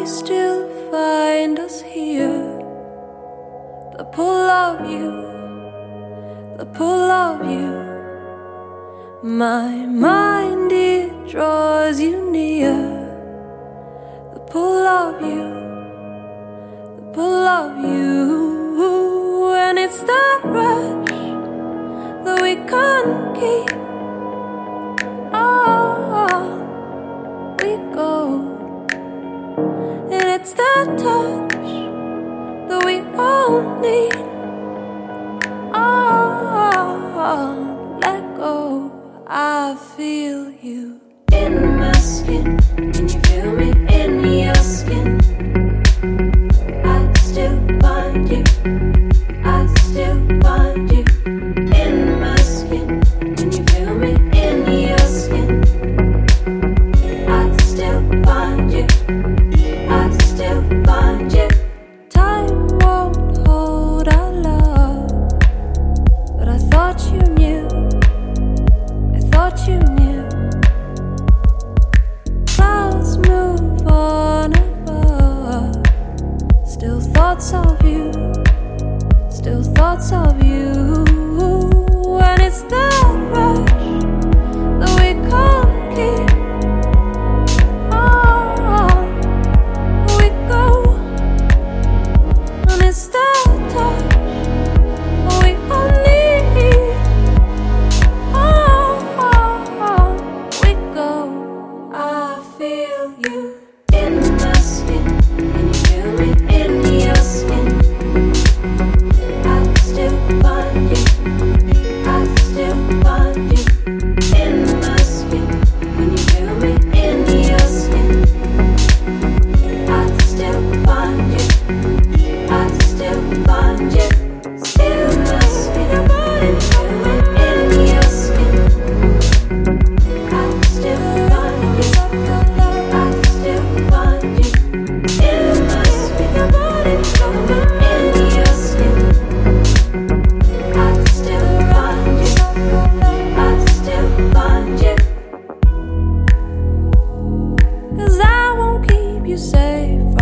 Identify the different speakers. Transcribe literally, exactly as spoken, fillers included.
Speaker 1: still find us here. The pull of you, the pull of you. My mind, it draws you near. The pull of you, the pull of you. And it's that rush that we can't keep. Oh, we go. And it's that touch that we all need. Oh, let go. I feel you in my skin. Can you feel me in your skin? I still find you. I still find you in my skin. Can you feel me in your skin? I still find you. I still find you. Time won't hold our love, but I thought you knew. I thought you knew. Clouds move on above. Still thoughts of you. Still thoughts of you. And it's that rush that we can't keep. Oh, we go. And it's that touch that we all need. Oh, we go. I feel you in my skin. Can you feel me in your skin? I still find you. I still find you in my skin. Can you feel me in your skin? I still find you. I still find you. Still my skin. Can you feel me in your skin? I still find you. I still find you in my skin. Can you feel me in your skin? I still find you. I still find you. 'Cause I won't keep you safe